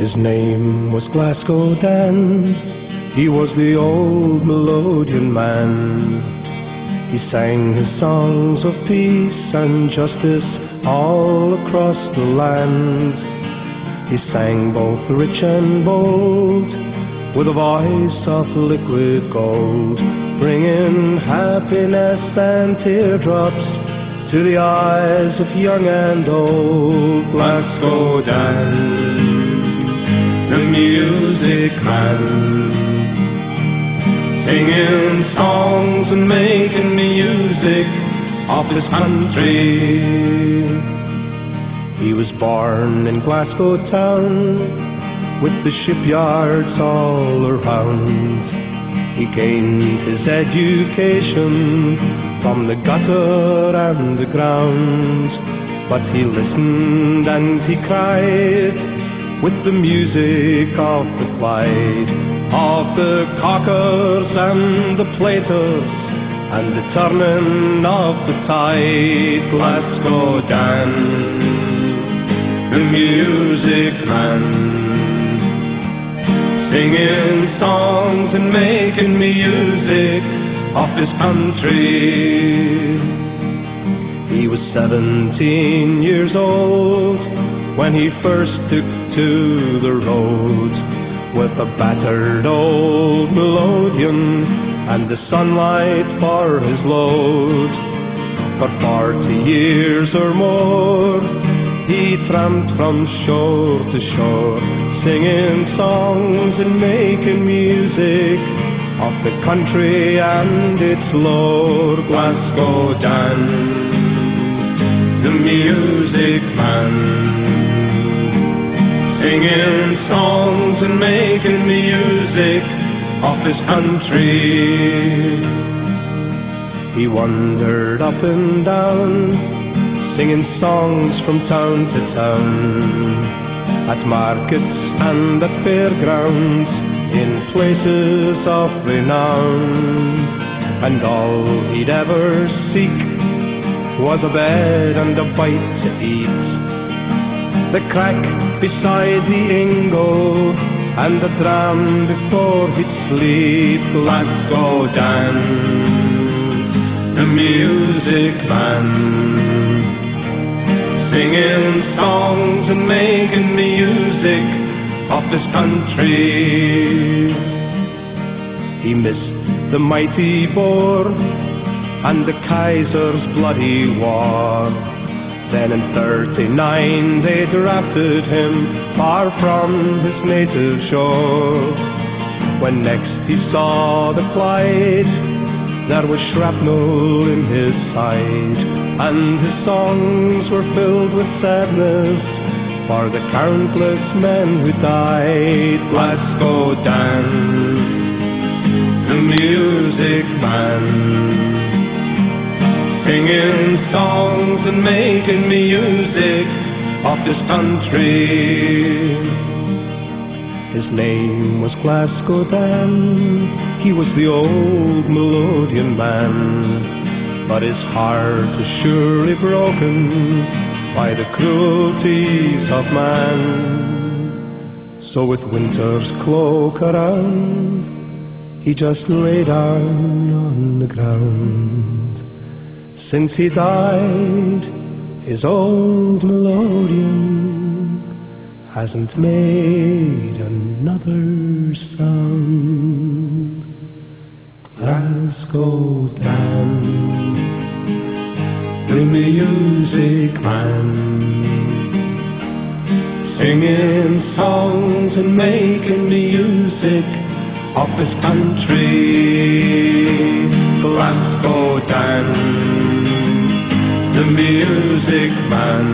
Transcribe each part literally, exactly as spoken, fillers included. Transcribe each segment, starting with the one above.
His name was Glasgow Dan, he was the old melodeon man. He sang his songs of peace and justice all across the land. He sang both rich and bold, with a voice of liquid gold, bringing happiness and teardrops to the eyes of young and old. Glasgow Dan, the music man, singing songs and making music of his country. He was born in Glasgow town, with the shipyards all around. He gained his education from the gutter and the ground, but he listened and he cried with the music of the Clyde, of the cockers and the platers, and the turning of the tide. Glasgow Dan, the music man, singing songs and making music of his country. He was seventeen years old when he first took to the road, with a battered old melodeon and the sunlight for his load. For forty years or more he tramped from shore to shore, singing songs and making music of the country and its lore. Glasgow Dan, the music man, singing songs and making music of his country. He wandered up and down, singing songs from town to town, at markets and at fairgrounds, in places of renown. And all he'd ever seek was a bed and a bite to eat, the crack beside the ingle and the dram before he'd sleep. Glasgow Dan, the music man, singing songs and making music of his country. He missed the mighty Boer and the Kaiser's bloody war. Then in thirty-nine they drafted him far from his native shore. When next he saw the Clyde, there was shrapnel in his side, and his songs were filled with sadness for the countless men who died. Glasgow Dan, the music man, singing songs and making music of his country. His name was Glasgow Dan, he was the old melodeon man, but his heart was surely broken by the cruelties of man. So with winter's cloak around, he just lay down on the ground. Since he died, his old melodeon hasn't made another sound. Glasgow Dan, the music man, singing songs and making music of his country. Glasgow Dan, the music man,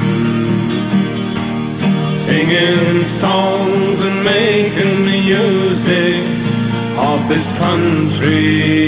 singing songs and making music of his country.